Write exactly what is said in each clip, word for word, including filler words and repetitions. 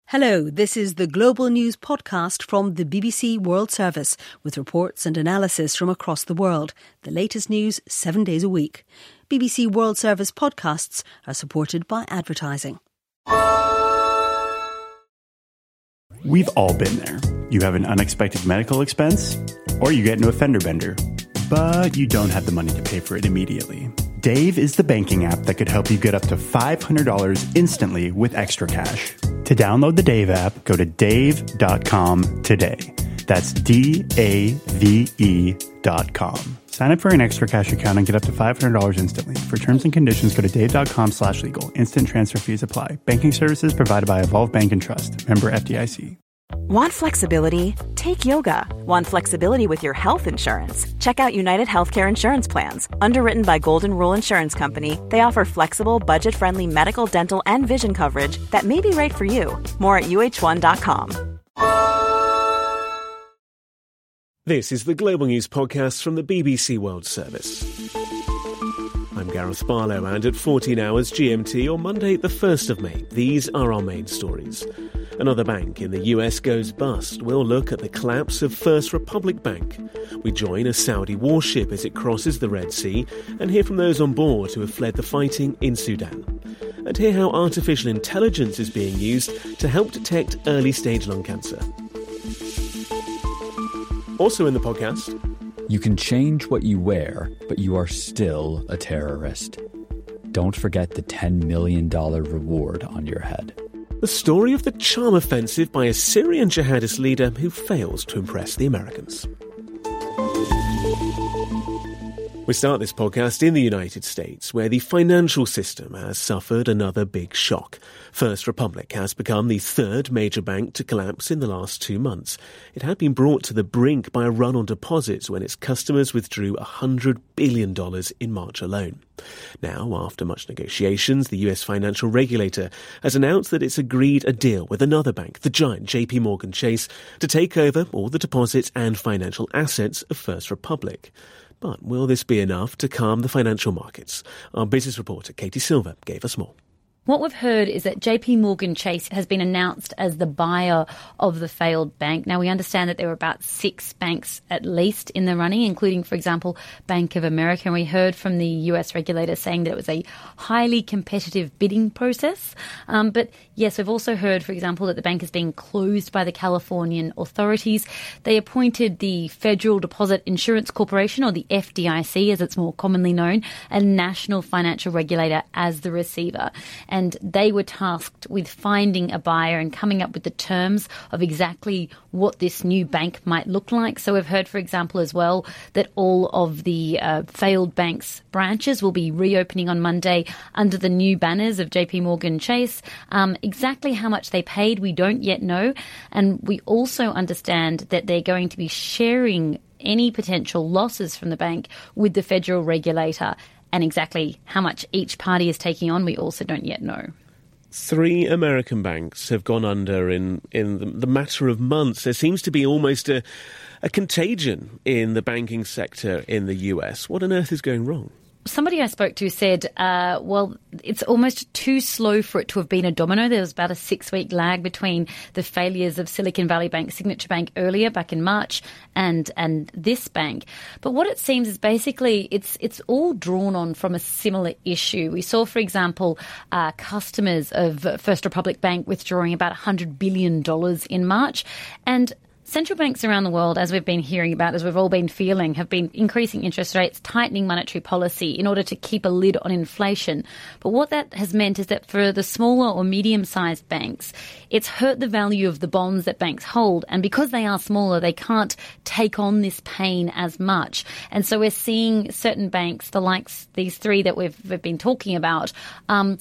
Hello, this is the Global News podcast from the B B C World Service with reports and analysis from across the world. The latest news seven days a week. B B C World Service podcasts are supported by advertising. We've all been there. You have an unexpected medical expense, or you get into a fender bender, but you don't have the money to pay for it immediately. Dave is the banking app that could help you get up to five hundred dollars instantly with extra cash. To download the Dave app, go to dave dot com today. That's D A V E dot com. Sign up for an extra cash account and get up to five hundred dollars instantly. For terms and conditions, go to dave dot com slash legal. Instant transfer fees apply. Banking services provided by Evolve Bank and Trust. Member F D I C. Want flexibility? Take yoga. Want flexibility with your health insurance? Check out United Healthcare Insurance Plans. Underwritten by Golden Rule Insurance Company, they offer flexible, budget-friendly medical, dental, and vision coverage that may be right for you. More at U H one dot com. This is the Global News podcast from the B B C World Service. I'm Gareth Barlow, and at fourteen hours G M T on Monday, the first of May, these are our main stories. Another bank in the U S goes bust. We'll look at the collapse of First Republic Bank. We join a Saudi warship as it crosses the Red Sea and hear from those on board who have fled the fighting in Sudan. And hear how artificial intelligence is being used to help detect early-stage lung cancer. Also in the podcast, you can change what you wear, but you are still a terrorist. Don't forget the ten million dollars reward on your head. the story of the charm offensive by a Syrian jihadist leader who fails to impress the Americans. We start this podcast in the United States, where the financial system has suffered another big shock. First Republic has become the third major bank to collapse in the last two months. It had been brought to the brink by a run on deposits when its customers withdrew one hundred billion dollars in March alone. Now, after much negotiations, the U S financial regulator has announced that it's agreed a deal with another bank, the giant J P Morgan Chase, to take over all the deposits and financial assets of First Republic. But will this be enough to calm the financial markets? Our business reporter Katie Silver gave us more. What we've heard is that J P Morgan Chase has been announced as the buyer of the failed bank. Now, we understand that there were about six banks at least in the running, including, for example, Bank of America. And we heard from the U S regulator saying that it was a highly competitive bidding process. Um, but yes, we've also heard, for example, that the bank is being closed by the Californian authorities. They appointed the Federal Deposit Insurance Corporation, or the F D I C as it's more commonly known, a national financial regulator, as the receiver. And they were tasked with finding a buyer and coming up with the terms of exactly what this new bank might look like. So we've heard, for example, as well, that all of the uh, failed banks' branches will be reopening on Monday under the new banners of J P Morgan Chase. Um, exactly how much they paid, we don't yet know. And we also understand that they're going to be sharing any potential losses from the bank with the federal regulator. And exactly how much each party is taking on, we also don't yet know. Three American banks have gone under in, in the, the matter of months. There seems to be almost a, a contagion in the banking sector in the U S. What on earth is going wrong? Somebody I spoke to said, uh, well, it's almost too slow for it to have been a domino. There was about a six-week lag between the failures of Silicon Valley Bank, Signature Bank earlier, back in March, and and this bank. But what it seems is basically it's it's all drawn on from a similar issue. We saw, for example, uh, customers of First Republic Bank withdrawing about one hundred billion dollars in March, and central banks around the world, as we've been hearing about, as we've all been feeling, have been increasing interest rates, tightening monetary policy in order to keep a lid on inflation. But what that has meant is that for the smaller or medium-sized banks, it's hurt the value of the bonds that banks hold. And because they are smaller, they can't take on this pain as much. And so we're seeing certain banks, the likes, these three that we've, we've been talking about, um,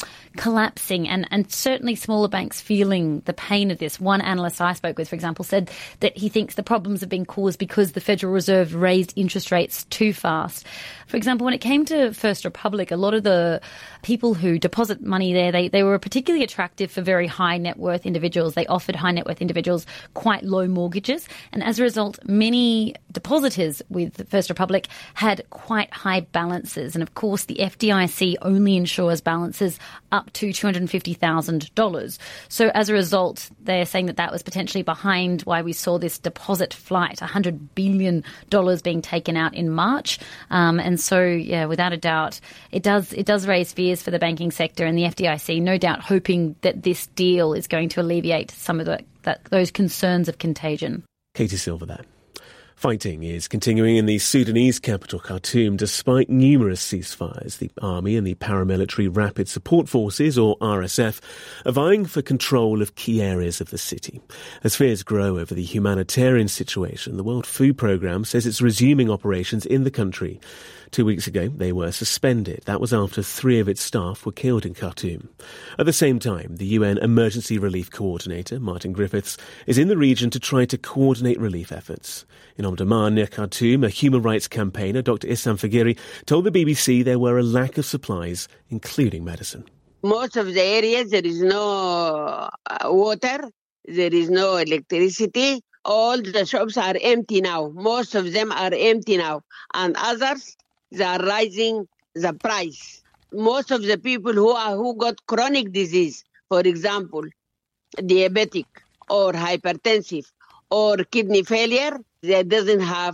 collapsing, and, and certainly smaller banks feeling the pain of this. One analyst I spoke with, for example, said that he thinks the problems have been caused because the Federal Reserve raised interest rates too fast. For example, when it came to First Republic, a lot of the people who deposit money there, they, they were particularly attractive for very high net worth individuals. They offered high net worth individuals quite low mortgages. And as a result, many depositors with First Republic had quite high balances. And of course, the F D I C only insures balances up to two hundred fifty thousand dollars. So as a result, they're saying that that was potentially behind why we saw this deposit flight, one hundred billion dollars being taken out in March. Um, and so, yeah, without a doubt, it does it does raise fears for the banking sector, and the F D I C no doubt hoping that this deal is going to alleviate some of the, that, those concerns of contagion. Katie Silver there. Fighting is continuing in the Sudanese capital, Khartoum, despite numerous ceasefires. The army and the paramilitary Rapid Support Forces, or R S F, are vying for control of key areas of the city. As fears grow over the humanitarian situation, the World Food Programme says it's resuming operations in the country. Two weeks ago, they were suspended. That was after three of its staff were killed in Khartoum. At the same time, the U N Emergency Relief Coordinator, Martin Griffiths, is in the region to try to coordinate relief efforts. In Omdurman, near Khartoum, a human rights campaigner, Doctor Issam Fagiri, told the B B C there were a lack of supplies, including medicine. Most of the areas, there is no water, there is no electricity. All the shops are empty now. Most of them are empty now. And others, they are rising the price. Most of the people who are who got chronic disease, for example, diabetic or hypertensive or kidney failure, they doesn't have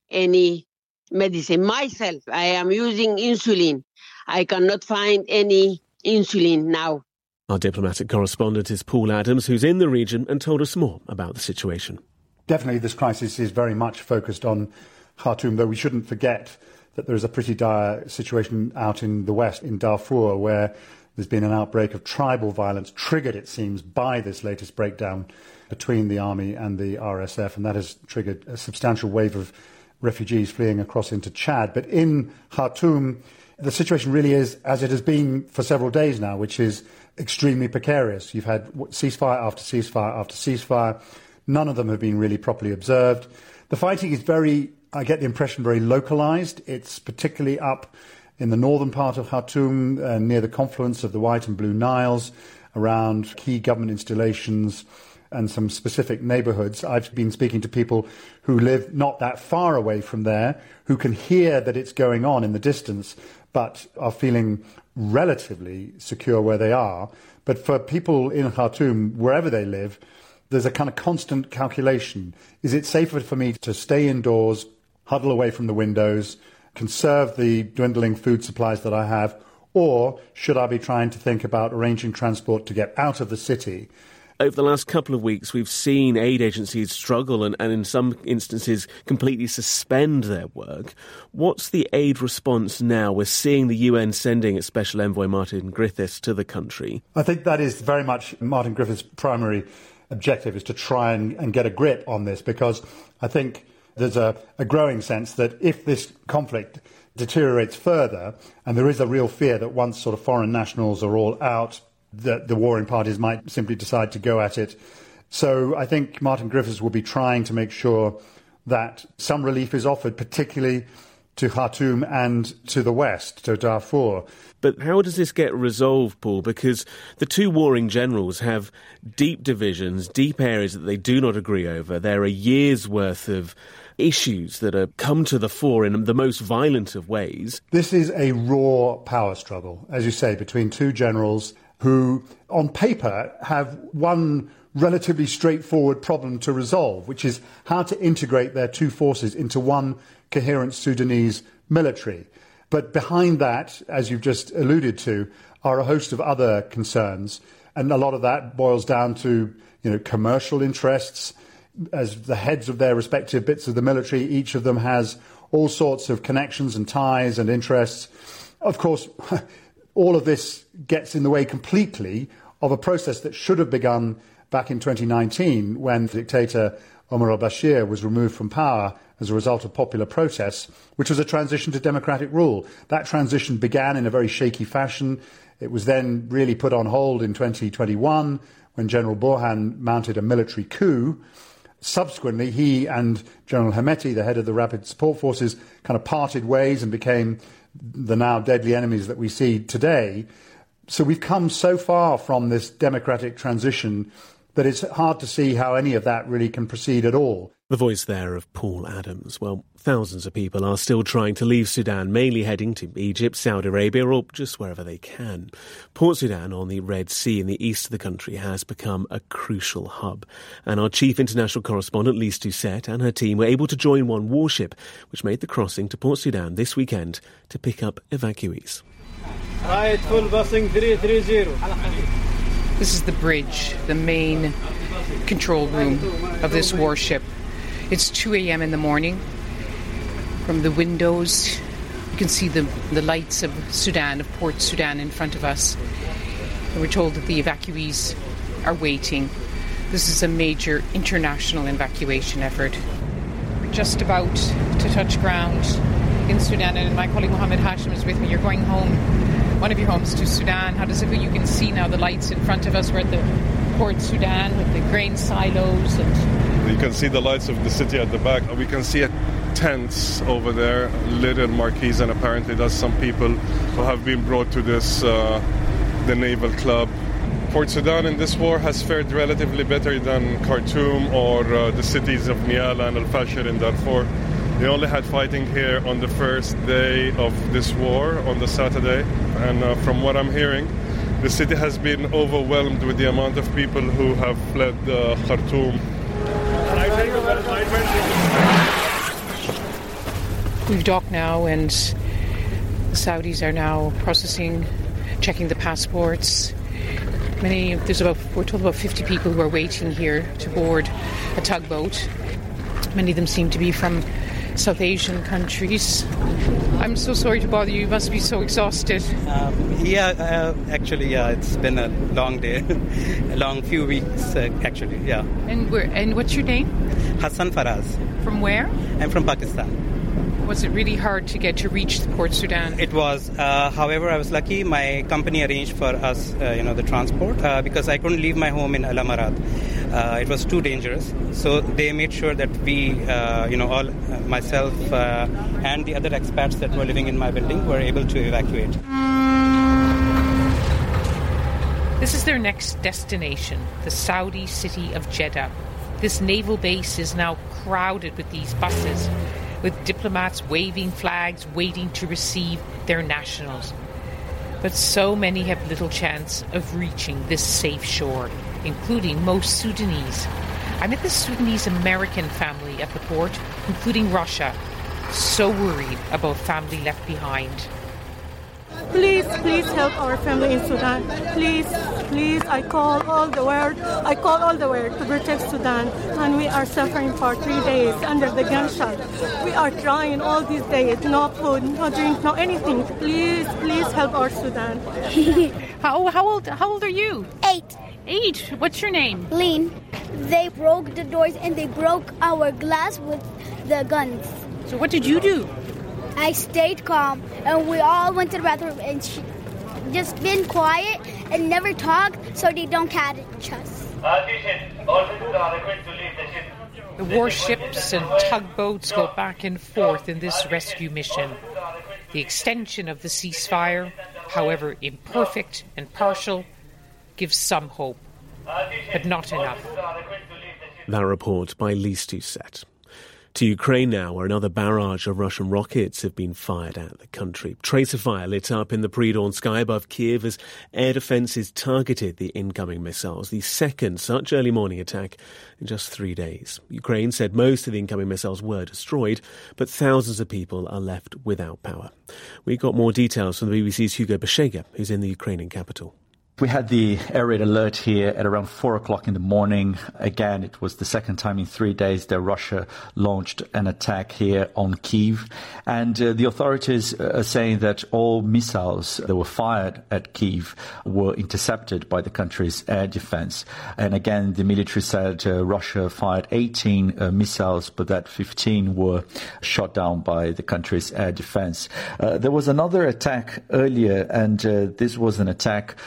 any medicine. Myself, I am using insulin. I cannot find any insulin now. Our diplomatic correspondent is Paul Adams, who's in the region and told us more about the situation. Definitely this crisis is very much focused on Khartoum, though we shouldn't forget that there is a pretty dire situation out in the west, in Darfur, where there's been an outbreak of tribal violence, triggered, it seems, by this latest breakdown between the army and the R S F, and that has triggered a substantial wave of refugees fleeing across into Chad. But in Khartoum, the situation really is as it has been for several days now, which is extremely precarious. You've had ceasefire after ceasefire after ceasefire. None of them have been really properly observed. The fighting is very, I get the impression, very localised. It's particularly up in the northern part of Khartoum, uh, near the confluence of the White and Blue Niles, around key government installations and some specific neighbourhoods. I've been speaking to people who live not that far away from there, who can hear that it's going on in the distance, but are feeling relatively secure where they are. But for people in Khartoum, wherever they live, there's a kind of constant calculation. Is it safer for me to stay indoors, huddle away from the windows, conserve the dwindling food supplies that I have, or should I be trying to think about arranging transport to get out of the city? Over the last couple of weeks, we've seen aid agencies struggle and, and in some instances completely suspend their work. What's the aid response now? We're seeing the U N sending its Special Envoy Martin Griffiths to the country. I think that is very much Martin Griffiths' primary objective, is to try and, and get a grip on this, because I think there's a, a growing sense that if this conflict deteriorates further, and there is a real fear that once sort of foreign nationals are all out, that the warring parties might simply decide to go at it. So I think Martin Griffiths will be trying to make sure that some relief is offered, particularly to Khartoum and to the west, to Darfur. But how does this get resolved, Paul? Because the two warring generals have deep divisions, deep areas that they do not agree over. There are years' worth of issues that have come to the fore in the most violent of ways. This is a raw power struggle, as you say, between two generals who, on paper, have one relatively straightforward problem to resolve, which is how to integrate their two forces into one coherent Sudanese military. But behind that, as you've just alluded to, are a host of other concerns. And a lot of that boils down to, you know, commercial interests. As the heads of their respective bits of the military, each of them has all sorts of connections and ties and interests. Of course, all of this gets in the way completely of a process that should have begun back in twenty nineteen, when dictator Omar al-Bashir was removed from power as a result of popular protests, which was a transition to democratic rule. That transition began in a very shaky fashion. It was then really put on hold in twenty twenty-one when General Burhan mounted a military coup. Subsequently, he and General Hemeti, the head of the Rapid Support Forces, kind of parted ways and became the now deadly enemies that we see today. So we've come so far from this democratic transition that it's hard to see how any of that really can proceed at all. The voice there of Paul Adams. Well, thousands of people are still trying to leave Sudan, mainly heading to Egypt, Saudi Arabia, or just wherever they can. Port Sudan on the Red Sea in the east of the country has become a crucial hub. And our chief international correspondent, Lise Doucet, and her team were able to join one warship, which made the crossing to Port Sudan this weekend to pick up evacuees. Right, full busing three three zero. This is the bridge, the main control room of this warship. It's two a.m. in the morning. From the windows, you can see the, the lights of Sudan, of Port Sudan in front of us. And we're told that the evacuees are waiting. This is a major international evacuation effort. We're just about to touch ground in Sudan, and my colleague Mohammed Hashim is with me. You're going home, one of your homes to Sudan. How does it go? You can see now the lights in front of us. We're at the Port Sudan with the grain silos. And you can see the lights of the city at the back. We can see tents over there, little marquees, and apparently there's some people who have been brought to this, uh, the naval club. Port Sudan in this war has fared relatively better than Khartoum or uh, the cities of Nyala and Al-Fashir in Darfur. They only had fighting here on the first day of this war, on the Saturday. And uh, from what I'm hearing, the city has been overwhelmed with the amount of people who have fled uh, Khartoum. We've docked now, and the Saudis are now processing, checking the passports. Many, there's about, we're told about fifty people who are waiting here to board a tugboat. Many of them seem to be from South Asian countries. I'm so sorry to bother you. You must be so exhausted. Um, yeah, uh, actually, yeah, it's been a long day, a long few weeks, uh, actually, yeah. And where? And what's your name? Hassan Faraz. From where? I'm from Pakistan. Was it really hard to get to reach the Port Sudan? It was. Uh, however, I was lucky. My company arranged for us, uh, you know, the transport uh, because I couldn't leave my home in Al Amarat. Uh, it was too dangerous. So they made sure that we, uh, you know, all uh, myself uh, and the other expats that were living in my building were able to evacuate. This is their next destination, the Saudi city of Jeddah. This naval base is now crowded with these buses, with diplomats waving flags, waiting to receive their nationals. But so many have little chance of reaching this safe shore, including most Sudanese. I met this Sudanese American family at the port, including Russia, so worried about family left behind. Please, please help our family in Sudan. Please, please, I call all the world. I call all the world to protect Sudan. And we are suffering for three days under the gunshot. We are trying all these days. No food, no drink, no anything. Please, please help our Sudan. how, how old How old are you? Eight. Eight? What's your name? Lean. They broke the doors and they broke our glass with the guns. So what did you do? I stayed calm, and we all went to the bathroom and she just been quiet and never talked so they don't catch us. The warships and tugboats go back and forth in this rescue mission. The extension of the ceasefire, however imperfect and partial, gives some hope, but not enough. That report by Lise Doucet. To Ukraine now, where another barrage of Russian rockets have been fired at the country. Tracer fire lit up in the pre-dawn sky above Kiev as air defences targeted the incoming missiles, the second such early morning attack in just three days. Ukraine said most of the incoming missiles were destroyed, but thousands of people are left without power. We got more details from the B B C's Hugo Beshega, who's in the Ukrainian capital. We had the air raid alert here at around four o'clock in the morning. Again, it was the second time in three days that Russia launched an attack here on Kyiv. And uh, the authorities are saying that all missiles that were fired at Kyiv were intercepted by the country's air defense. And again, the military said uh, Russia fired eighteen uh, missiles, but that fifteen were shot down by the country's air defense. Uh, there was another attack earlier, and uh, this was an attack uh,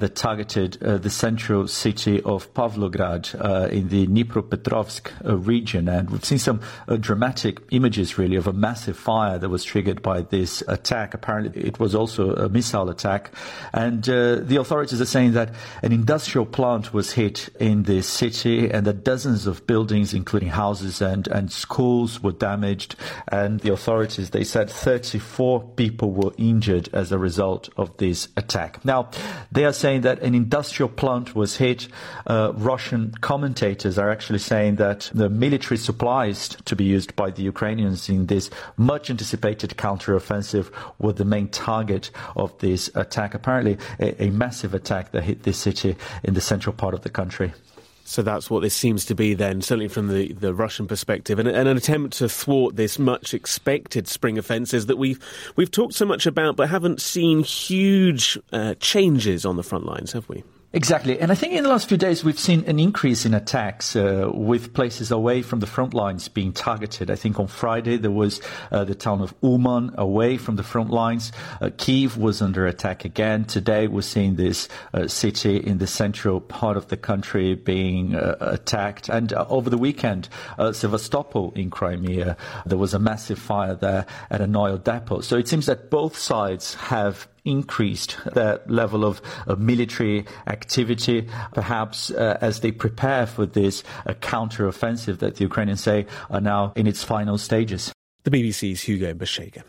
that targeted uh, the central city of Pavlograd uh, in the Dnipropetrovsk uh, region. And we've seen some uh, dramatic images, really, of a massive fire that was triggered by this attack. Apparently, it was also a missile attack. And uh, the authorities are saying that an industrial plant was hit in this city and that dozens of buildings, including houses and, and schools, were damaged. And the authorities, they said thirty-four people were injured as a result of this attack. Now, they are saying that an industrial plant was hit. Uh, Russian commentators are actually saying that the military supplies to be used by the Ukrainians in this much anticipated counteroffensive were the main target of this attack. Apparently, a, a massive attack that hit this city in the central part of the country. So that's what this seems to be then, certainly from the, the Russian perspective, and, and an attempt to thwart this much expected spring offences that we've we've talked so much about but haven't seen huge uh, changes on the front lines, have we? Exactly. And I think in the last few days we've seen an increase in attacks uh, with places away from the front lines being targeted. I think on Friday there was uh, the town of Uman away from the front lines. Uh, Kyiv was under attack again. Today we're seeing this uh, city in the central part of the country being uh, attacked. And uh, over the weekend, uh, Sevastopol in Crimea, there was a massive fire there at an oil depot. So it seems that both sides have increased that level of, of military activity, perhaps uh, as they prepare for this uh, counter-offensive that the Ukrainians say are now in its final stages. The B B C's Hugo Bashega.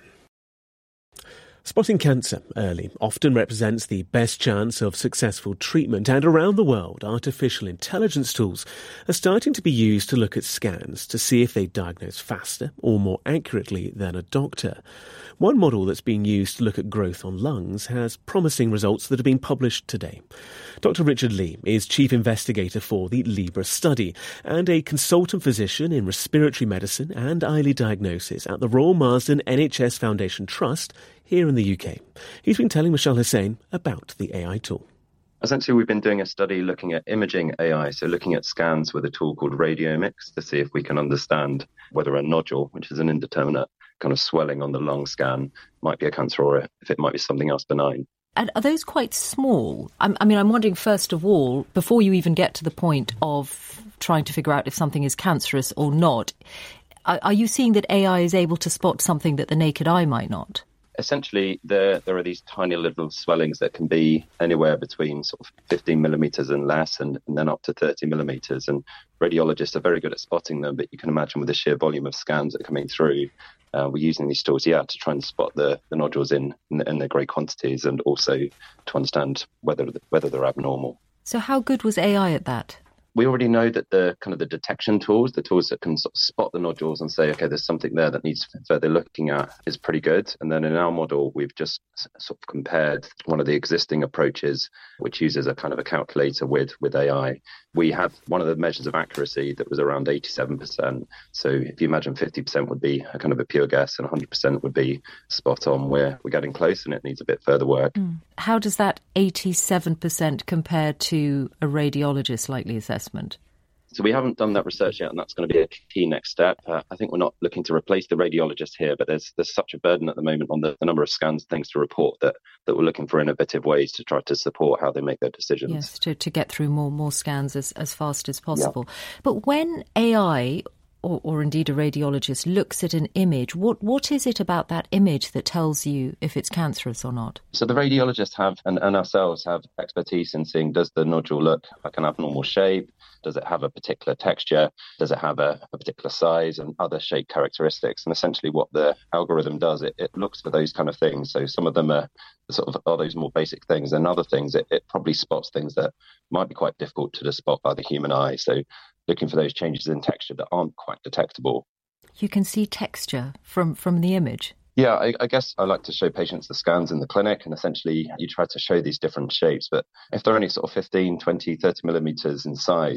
Spotting cancer early often represents the best chance of successful treatment, and around the world, artificial intelligence tools are starting to be used to look at scans to see if they diagnose faster or more accurately than a doctor. One model that's being used to look at growth on lungs has promising results that have been published today. Doctor Richard Lee is chief investigator for the Libra study and a consultant physician in respiratory medicine and early diagnosis at the Royal Marsden N H S Foundation Trust here in the U K. He's been telling Michelle Hussain about the A I tool. Essentially, we've been doing a study looking at imaging A I, so looking at scans with a tool called radiomics to see if we can understand whether a nodule, which is an indeterminate kind of swelling on the lung scan, might be a cancer or if it might be something else benign. And are those quite small? I mean, I'm wondering, first of all, before you even get to the point of trying to figure out if something is cancerous or not, are you seeing that A I is able to spot something that the naked eye might not? Essentially, there there are these tiny little swellings that can be anywhere between sort of fifteen millimetres and less, and, and then up to thirty millimetres. And radiologists are very good at spotting them, but you can imagine with the sheer volume of scans that are coming through, uh, we're using these tools, yeah, to try and spot the, the nodules in, in, in their great quantities, and also to understand whether whether they're abnormal. So how good was A I at that? We already know that the kind of the detection tools, the tools that can sort of spot the nodules and say, okay, there's something there that needs further looking at, is pretty good. And then in our model, we've just sort of compared one of the existing approaches, which uses a kind of a calculator with, with A I. We have one of the measures of accuracy that was around eighty-seven percent. So if you imagine fifty percent would be a kind of a pure guess and one hundred percent would be spot on, where we're getting close and it needs a bit further work. Mm. How does that eighty-seven percent compare to a radiologist's likely assessment? So we haven't done that research yet, and that's going to be a key next step. Uh, I think we're not looking to replace the radiologist here, but there's there's such a burden at the moment on the, the number of scans and things to report that, that we're looking for innovative ways to try to support how they make their decisions. Yes, to, to get through more more scans as, as fast as possible. Yeah. But when A I, or, or indeed a radiologist, looks at an image, what what is it about that image that tells you if it's cancerous or not? So the radiologists have, and, and ourselves have, expertise in seeing, does the nodule look like an abnormal shape? Does it have a particular texture? Does it have a, a particular size and other shape characteristics? And essentially what the algorithm does, it, it looks for those kind of things. So some of them are sort of are those more basic things, and other things, it, it probably spots things that might be quite difficult to spot by the human eye. So looking for those changes in texture that aren't quite detectable. You can see texture from, from the image? Yeah, I, I guess I like to show patients the scans in the clinic, and essentially you try to show these different shapes. But if they're only sort of fifteen, twenty, thirty millimetres in size,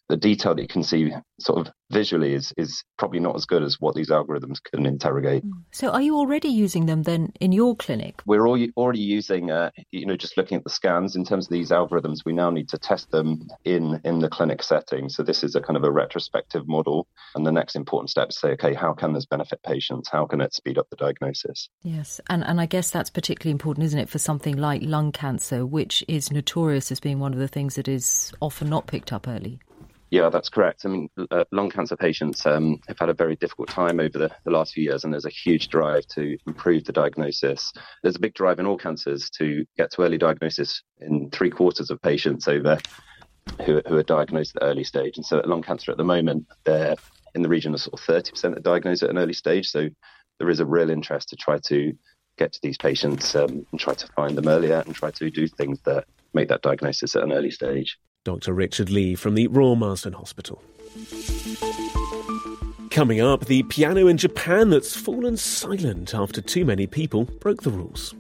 the detail that you can see sort of visually is, is probably not as good as what these algorithms can interrogate. So are you already using them then in your clinic? We're all, already using, uh, you know, just looking at the scans. In terms of these algorithms, we now need to test them in, in the clinic setting. So this is a kind of a retrospective model. And the next important step is to say, OK, how can this benefit patients? How can it speed up the diagnosis? Yes. And, and I guess that's particularly important, isn't it, for something like lung cancer, which is notorious as being one of the things that is often not picked up early. Yeah, that's correct. I mean, uh, lung cancer patients um, have had a very difficult time over the, the last few years, and there's a huge drive to improve the diagnosis. There's a big drive in all cancers to get to early diagnosis in three quarters of patients over who, who are diagnosed at the early stage. And so at lung cancer at the moment, they're in the region of sort of thirty percent are diagnosed at an early stage. So there is a real interest to try to get to these patients um, and try to find them earlier and try to do things that make that diagnosis at an early stage. Doctor Richard Lee from the Royal Marsden Hospital. Coming up, the piano in Japan that's fallen silent after too many people broke the rules.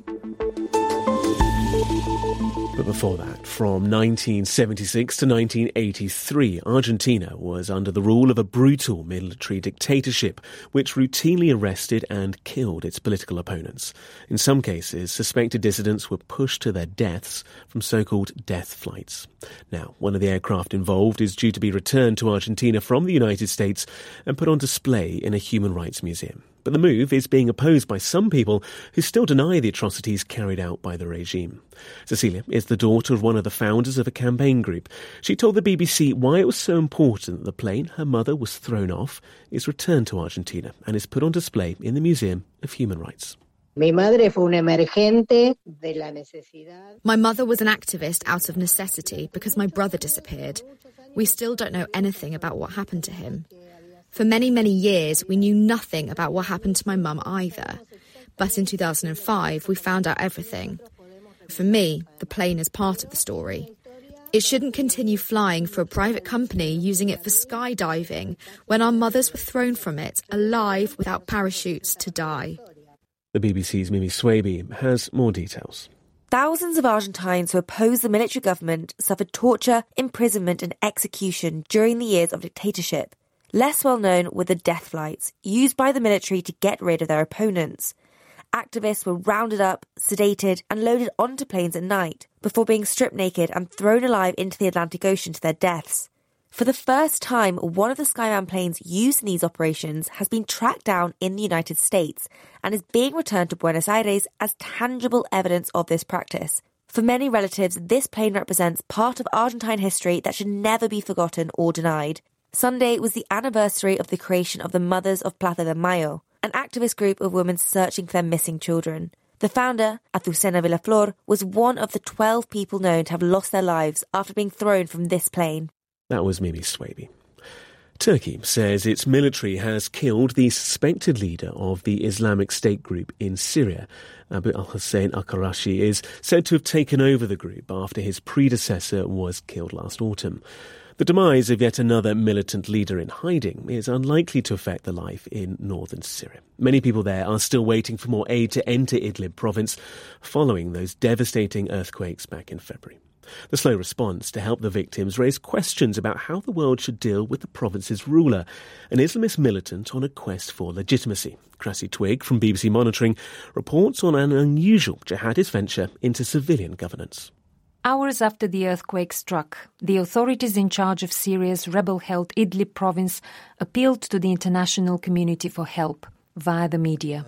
But before that, from nineteen seventy-six to nineteen eighty-three, Argentina was under the rule of a brutal military dictatorship which routinely arrested and killed its political opponents. In some cases, suspected dissidents were pushed to their deaths from so-called death flights. Now, one of the aircraft involved is due to be returned to Argentina from the United States and put on display in a human rights museum. But the move is being opposed by some people who still deny the atrocities carried out by the regime. Cecilia is the daughter of one of the founders of a campaign group. She told the B B C why it was so important that the plane her mother was thrown off is returned to Argentina and is put on display in the Museum of Human Rights. My mother was an activist out of necessity because my brother disappeared. We still don't know anything about what happened to him. For many, many years, we knew nothing about what happened to my mum either. But in two thousand five, we found out everything. For me, the plane is part of the story. It shouldn't continue flying for a private company using it for skydiving when our mothers were thrown from it, alive without parachutes, to die. The B B C's Mimi Swaby has more details. Thousands of Argentines who opposed the military government suffered torture, imprisonment and execution during the years of dictatorship. Less well known were the death flights, used by the military to get rid of their opponents. Activists were rounded up, sedated and loaded onto planes at night before being stripped naked and thrown alive into the Atlantic Ocean to their deaths. For the first time, one of the Skyman planes used in these operations has been tracked down in the United States and is being returned to Buenos Aires as tangible evidence of this practice. For many relatives, this plane represents part of Argentine history that should never be forgotten or denied. Sunday was the anniversary of the creation of the Mothers of Plaza de Mayo, an activist group of women searching for their missing children. The founder, Azucena Villaflor, was one of the twelve people known to have lost their lives after being thrown from this plane. That was Mimi Swaby. Turkey says its military has killed the suspected leader of the Islamic State group in Syria. Abu al-Hussein al-Qarashi is said to have taken over the group after his predecessor was killed last autumn. The demise of yet another militant leader in hiding is unlikely to affect the life in northern Syria. Many people there are still waiting for more aid to enter Idlib province following those devastating earthquakes back in February. The slow response to help the victims raised questions about how the world should deal with the province's ruler, an Islamist militant on a quest for legitimacy. Krassi Twig from B B C Monitoring reports on an unusual jihadist venture into civilian governance. Hours after the earthquake struck, the authorities in charge of Syria's rebel-held Idlib province appealed to the international community for help via the media.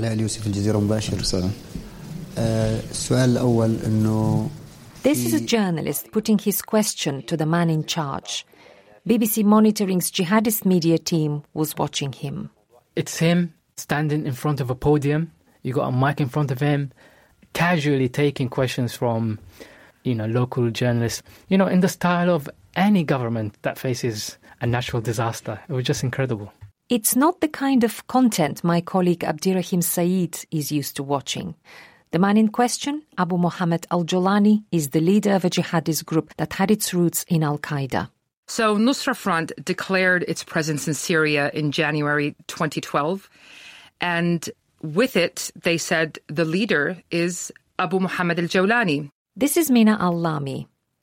This is a journalist putting his question to the man in charge. B B C Monitoring's jihadist media team was watching him. It's him standing in front of a podium. You got a mic in front of him, casually taking questions from you know, local journalists, you know, in the style of any government that faces a natural disaster. It was just incredible. It's not the kind of content my colleague Abdirahim Saeed is used to watching. The man in question, Abu Mohammed al-Jolani, is the leader of a jihadist group that had its roots in Al-Qaeda. So Nusra Front declared its presence in Syria in January twenty twelve. And with it, they said the leader is Abu Mohammed al-Jolani. This is Mina al-Lami.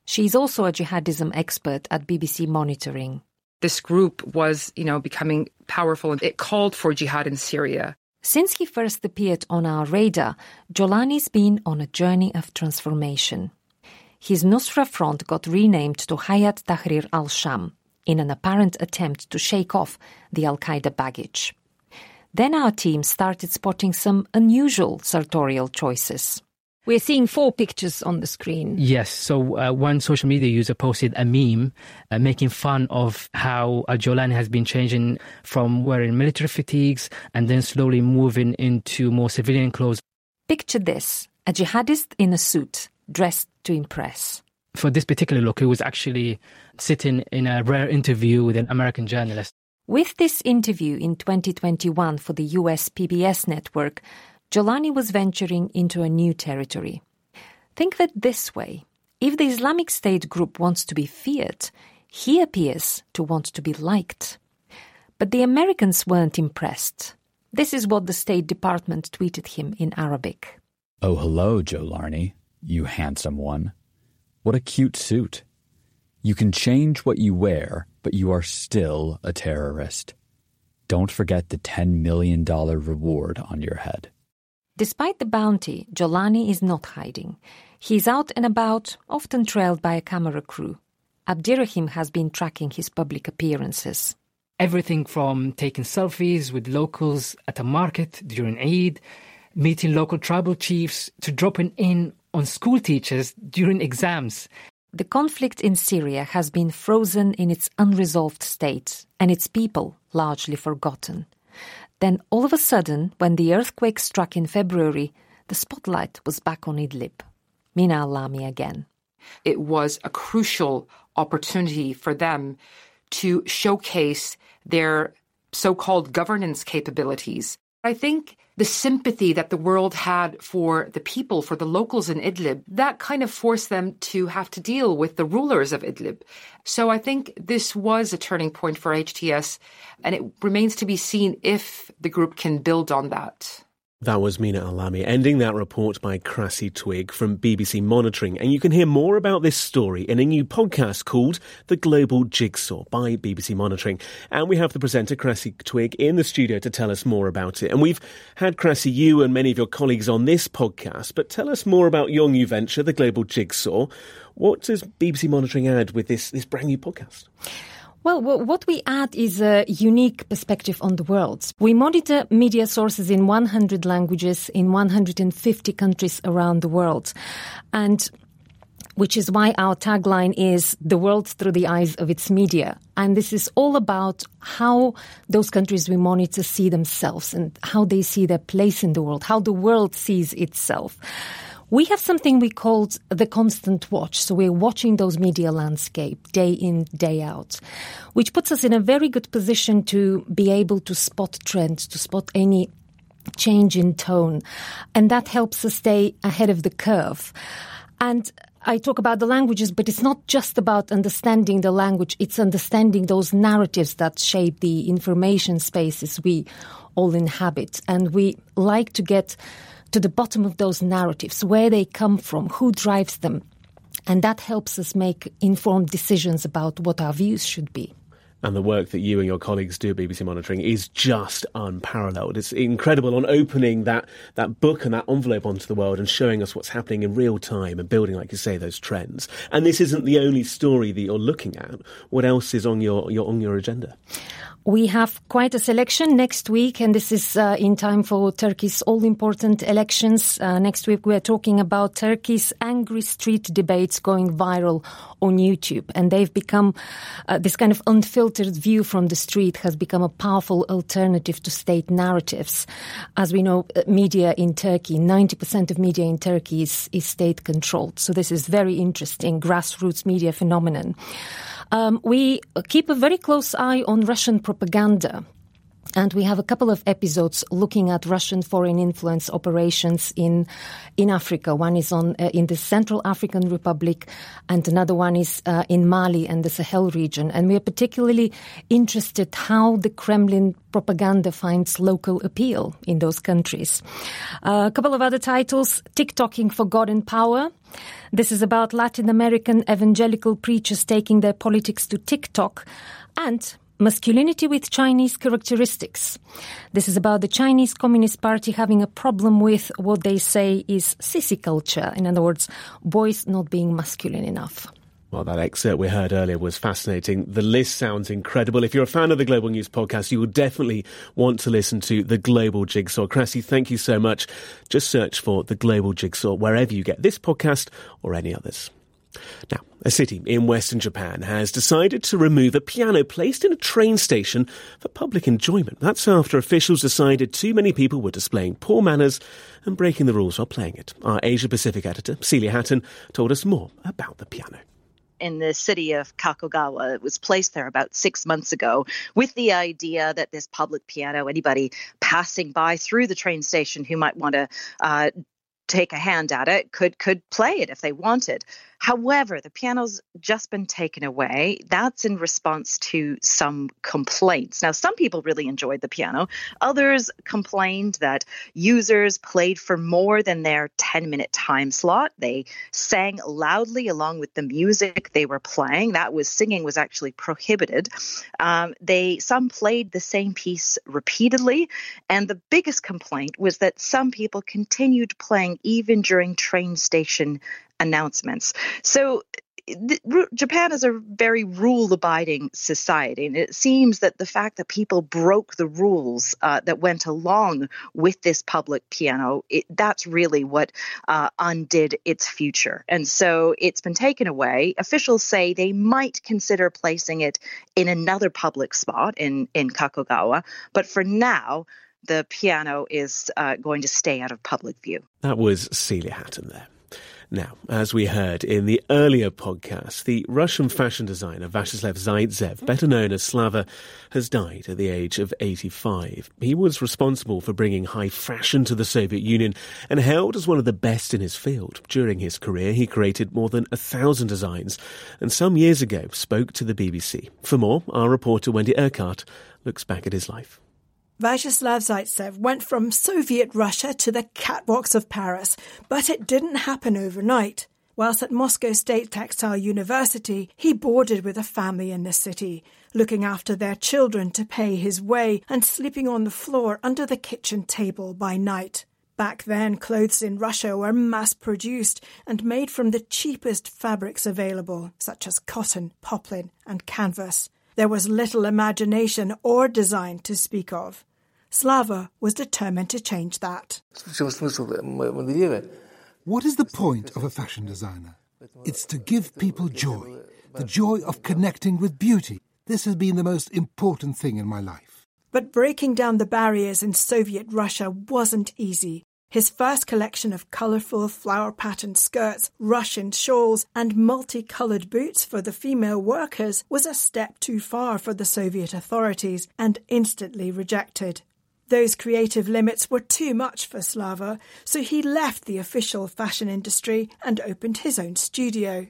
She's also a jihadism expert at B B C Monitoring. This group was, you know, becoming powerful, and it called for jihad in Syria. Since he first appeared on our radar, Jolani's been on a journey of transformation. His Nusra Front got renamed to Hayat Tahrir al-Sham in an apparent attempt to shake off the al-Qaeda baggage. Then our team started spotting some unusual sartorial choices. We're seeing four pictures on the screen. Yes, so uh, one social media user posted a meme uh, making fun of how uh, Jolani has been changing from wearing military fatigues and then slowly moving into more civilian clothes. Picture this, a jihadist in a suit, dressed to impress. For this particular look, he was actually sitting in a rare interview with an American journalist. With this interview in twenty twenty-one for the U S P B S network, Jolani was venturing into a new territory. Think of it this way. If the Islamic State group wants to be feared, he appears to want to be liked. But the Americans weren't impressed. This is what the State Department tweeted him in Arabic. Oh, hello, Jolani, you handsome one. What a cute suit. You can change what you wear, but you are still a terrorist. Don't forget the ten million dollars reward on your head. Despite the bounty, Jolani is not hiding. He's out and about, often trailed by a camera crew. Abdirahim has been tracking his public appearances. Everything from taking selfies with locals at a market during Eid, meeting local tribal chiefs, to dropping in on school teachers during exams. The conflict in Syria has been frozen in its unresolved state, and its people largely forgotten. Then, all of a sudden, when the earthquake struck in February, the spotlight was back on Idlib. Mina Al-Lami again. It was a crucial opportunity for them to showcase their so-called governance capabilities. I think the sympathy that the world had for the people, for the locals in Idlib, that kind of forced them to have to deal with the rulers of Idlib. So I think this was a turning point for H T S, and it remains to be seen if the group can build on that. That was Mina Al-Lami, ending that report by Krassi Twigg from B B C Monitoring. And you can hear more about this story in a new podcast called The Global Jigsaw by B B C Monitoring. And we have the presenter, Krassi Twigg, in the studio to tell us more about it. And we've had, Krassi, you and many of your colleagues on this podcast, but tell us more about your new venture, The Global Jigsaw. What does B B C Monitoring add with this, this brand new podcast? Well, what we add is a unique perspective on the world. We monitor media sources in one hundred languages in one hundred fifty countries around the world, and which is why our tagline is "The world through the eyes of its media." And this is all about how those countries we monitor see themselves and how they see their place in the world, how the world sees itself. We have something we called the constant watch. So we're watching those media landscape day in, day out, which puts us in a very good position to be able to spot trends, to spot any change in tone. And that helps us stay ahead of the curve. And I talk about the languages, but it's not just about understanding the language. It's understanding those narratives that shape the information spaces we all inhabit. And we like to get to the bottom of those narratives, where they come from, who drives them. And that helps us make informed decisions about what our views should be. And the work that you and your colleagues do at B B C Monitoring is just unparalleled. It's incredible on opening that, that book and that envelope onto the world and showing us what's happening in real time and building, like you say, those trends. And this isn't the only story that you're looking at. What else is on your, your on your agenda? We have quite a selection next week, and this is uh, in time for Turkey's all-important elections. Uh, next week we're talking about Turkey's angry street debates going viral on YouTube. And they've become, uh, this kind of unfiltered view from the street has become a powerful alternative to state narratives. As we know, media in Turkey, ninety percent of media in Turkey is, is state-controlled. So this is very interesting, grassroots media phenomenon. Um, we keep a very close eye on Russian propaganda. And we have a couple of episodes looking at Russian foreign influence operations in in Africa. One is on uh, in the Central African Republic, and another one is uh, in Mali and the Sahel region. And we are particularly interested how the Kremlin propaganda finds local appeal in those countries. Uh, a couple of other titles: TikToking Forgotten Power. This is about Latin American evangelical preachers taking their politics to TikTok, and Masculinity with Chinese Characteristics. This is about the Chinese Communist Party having a problem with what they say is sissy culture. In other words, boys not being masculine enough. Well, that excerpt we heard earlier was fascinating. The list sounds incredible. If you're a fan of the Global News Podcast, you will definitely want to listen to The Global Jigsaw. Cressy, thank you so much. Just search for The Global Jigsaw wherever you get this podcast or any others. Now, a city in Western Japan has decided to remove a piano placed in a train station for public enjoyment. That's after officials decided too many people were displaying poor manners and breaking the rules while playing it. Our Asia-Pacific editor, Celia Hatton, told us more about the piano. In the city of Kakogawa. It was placed there about six months ago with the idea that this public piano, anybody passing by through the train station who might want to uh, take a hand at it could could play it if they wanted. However, the piano's just been taken away. That's in response to some complaints. Now, some people really enjoyed the piano. Others complained that users played for more than their ten-minute time slot. They sang loudly along with the music they were playing. That was singing was actually prohibited. Um, they some played the same piece repeatedly, and the biggest complaint was that some people continued playing even during train station announcements. So the, Japan is a very rule-abiding society, and it seems that the fact that people broke the rules uh, that went along with this public piano, it, that's really what uh, undid its future. And so it's been taken away. Officials say they might consider placing it in another public spot in, in Kakogawa, but for now, the piano is uh, going to stay out of public view. That was Celia Hatton there. Now, as we heard in the earlier podcast, the Russian fashion designer Vyacheslav Zaitsev, better known as Slava, has died at the age of eighty-five. He was responsible for bringing high fashion to the Soviet Union and hailed as one of the best in his field. During his career, he created more than a thousand designs and some years ago spoke to the B B C. For more, our reporter Wendy Urquhart looks back at his life. Vyacheslav Zaitsev went from Soviet Russia to the catwalks of Paris, but it didn't happen overnight. Whilst at Moscow State Textile University, he boarded with a family in the city, looking after their children to pay his way and sleeping on the floor under the kitchen table by night. Back then, clothes in Russia were mass-produced and made from the cheapest fabrics available, such as cotton, poplin and canvas. There was little imagination or design to speak of. Slava was determined to change that. What is the point of a fashion designer? It's to give people joy, the joy of connecting with beauty. This has been the most important thing in my life. But breaking down the barriers in Soviet Russia wasn't easy. His first collection of colourful flower-patterned skirts, Russian shawls and multicoloured boots for the female workers was a step too far for the Soviet authorities and instantly rejected. Those creative limits were too much for Slava, so he left the official fashion industry and opened his own studio.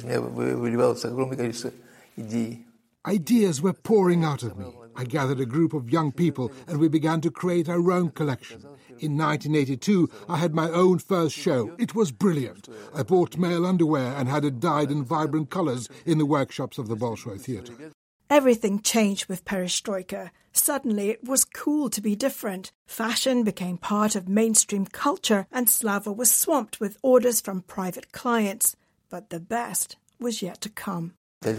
Ideas were pouring out of me. I gathered a group of young people and we began to create our own collection. In nineteen eighty-two, I had my own first show. It was brilliant. I bought male underwear and had it dyed in vibrant colours in the workshops of the Bolshoi Theatre. Everything changed with Perestroika. Suddenly it was cool to be different. Fashion became part of mainstream culture and Slava was swamped with orders from private clients. But the best was yet to come. In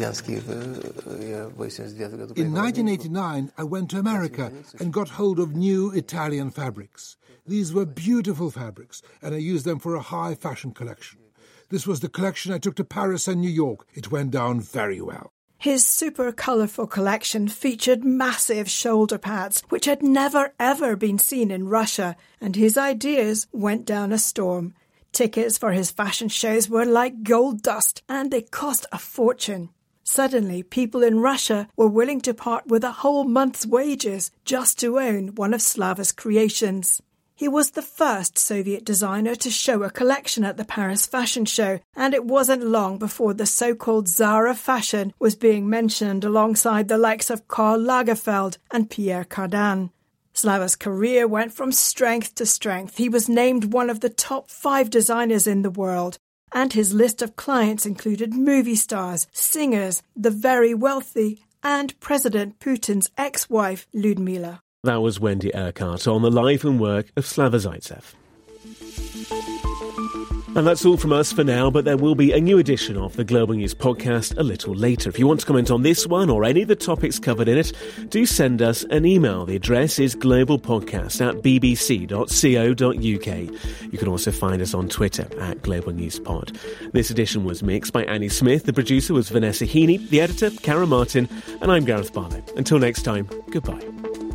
nineteen eighty-nine, I went to America and got hold of new Italian fabrics. These were beautiful fabrics, and I used them for a high fashion collection. This was the collection I took to Paris and New York. It went down very well. His super colourful collection featured massive shoulder pads, which had never ever been seen in Russia, and his ideas went down a storm. Tickets for his fashion shows were like gold dust, and they cost a fortune. Suddenly, people in Russia were willing to part with a whole month's wages just to own one of Slava's creations. He was the first Soviet designer to show a collection at the Paris Fashion Show, and it wasn't long before the so-called Tsar of fashion was being mentioned alongside the likes of Karl Lagerfeld and Pierre Cardin. Slava's career went from strength to strength. He was named one of the top five designers in the world, and his list of clients included movie stars, singers, the very wealthy, and President Putin's ex-wife, Lyudmila. That was Wendy Urquhart on the life and work of Slava Zaitsev. And that's all from us for now, but there will be a new edition of the Global News podcast a little later. If you want to comment on this one or any of the topics covered in it, do send us an email. The address is globalpodcast at b b c dot co dot u k. You can also find us on Twitter at Global News Pod. This edition was mixed by Annie Smith. The producer was Vanessa Heaney, the editor, Karen Martin, and I'm Gareth Barlow. Until next time, goodbye.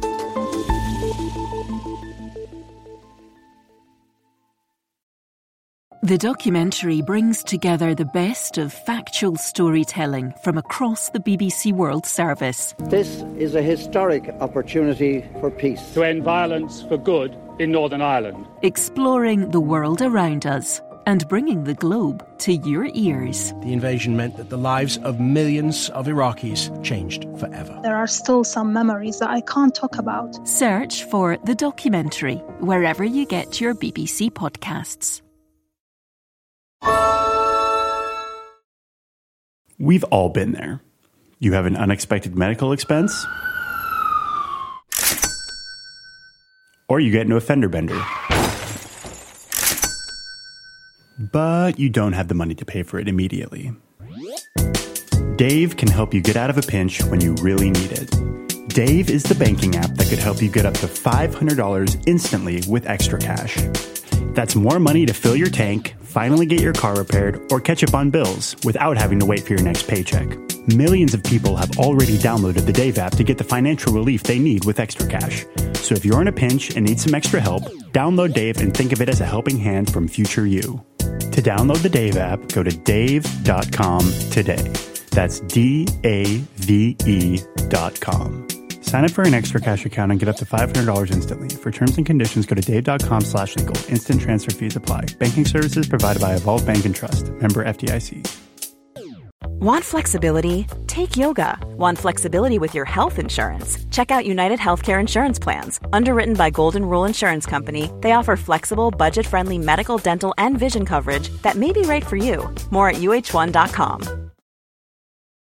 The documentary brings together the best of factual storytelling from across the B B C World Service. This is a historic opportunity for peace. To end violence for good in Northern Ireland. Exploring the world around us and bringing the globe to your ears. The invasion meant that the lives of millions of Iraqis changed forever. There are still some memories that I can't talk about. Search for The Documentary wherever you get your B B C podcasts. We've all been there. You have an unexpected medical expense, or you get into a fender bender. But you don't have the money to pay for it immediately. Dave can help you get out of a pinch when you really need it. Dave is the banking app that could help you get up to five hundred dollars instantly with extra cash. That's more money to fill your tank, finally get your car repaired, or catch up on bills without having to wait for your next paycheck. Millions of people have already downloaded the Dave app to get the financial relief they need with extra cash. So if you're in a pinch and need some extra help, download Dave and think of it as a helping hand from future you. To download the Dave app, go to dave dot com today. That's D A V E dot com. Sign up for an extra cash account and get up to five hundred dollars instantly. For terms and conditions, go to dave dot com slash legal. Instant transfer fees apply. Banking services provided by Evolve Bank and Trust. Member F D I C. Want flexibility? Take yoga. Want flexibility with your health insurance? Check out United Healthcare Insurance Plans. Underwritten by Golden Rule Insurance Company, they offer flexible, budget-friendly medical, dental, and vision coverage that may be right for you. More at U H one dot com.